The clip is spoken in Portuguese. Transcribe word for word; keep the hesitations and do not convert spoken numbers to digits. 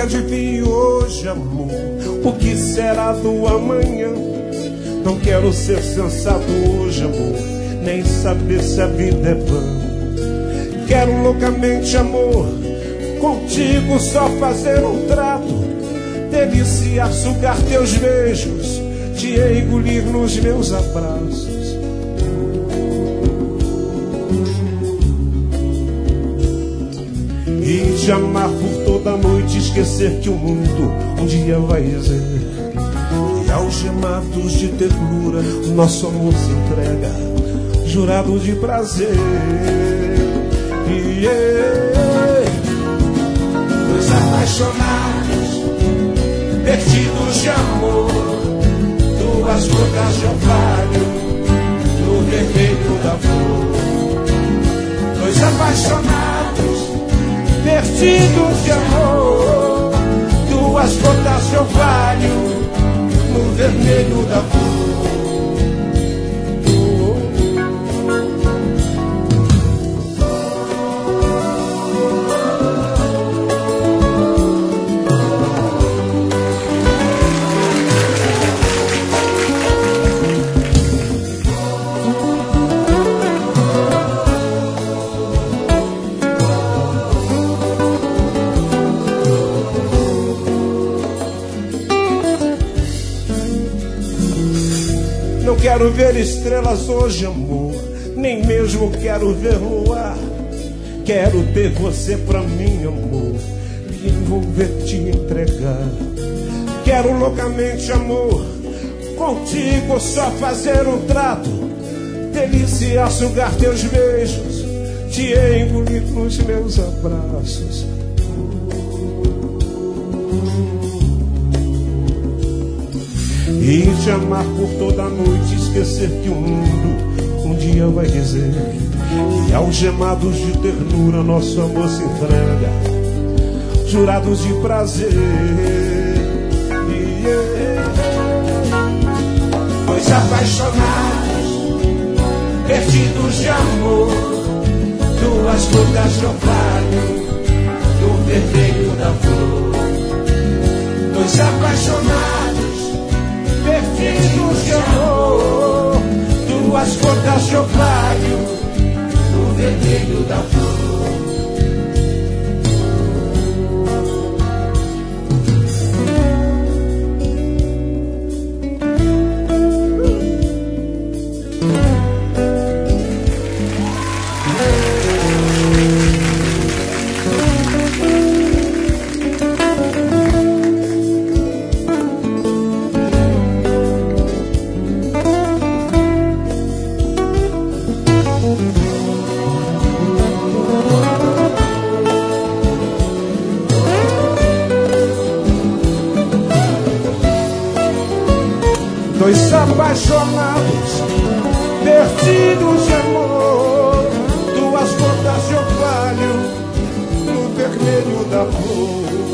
de vir hoje, amor. O que será do amanhã? Não quero ser sensato hoje, amor, nem saber se a vida é vã. Quero loucamente, amor, contigo só fazer um trato, deliciar, sugar teus beijos, te engolir nos meus abraços. E te amar por toda noite, esquecer que o mundo um dia vai dizer. E algemados de ternura, nosso amor se entrega, jurado de prazer. E dois apaixonados, perdidos de amor, duas gotas de orvalho no vermelho da flor. Dois apaixonados, perdidos de amor, duas gotas de orvalho no vermelho da flor. Quero ver estrelas hoje, amor, nem mesmo quero ver luar. Quero ter você pra mim, amor, me envolver, te entregar. Quero loucamente, amor, contigo só fazer um trato, deliciar, sugar teus beijos, te engolir nos meus abraços. E te amar por toda noite, esquecer que o mundo um dia vai dizer. E algemados de ternura, nosso amor se entrega, jurados de prazer. E dois apaixonados, perdidos de amor, duas gotas de orvalho no vermelho da flor. Dois apaixonados, perdidos de amor, duas gotas de orvalho no vermelho da flor. Dois apaixonados, perdidos de amor, duas gotas de orvalho no vermelho da flor.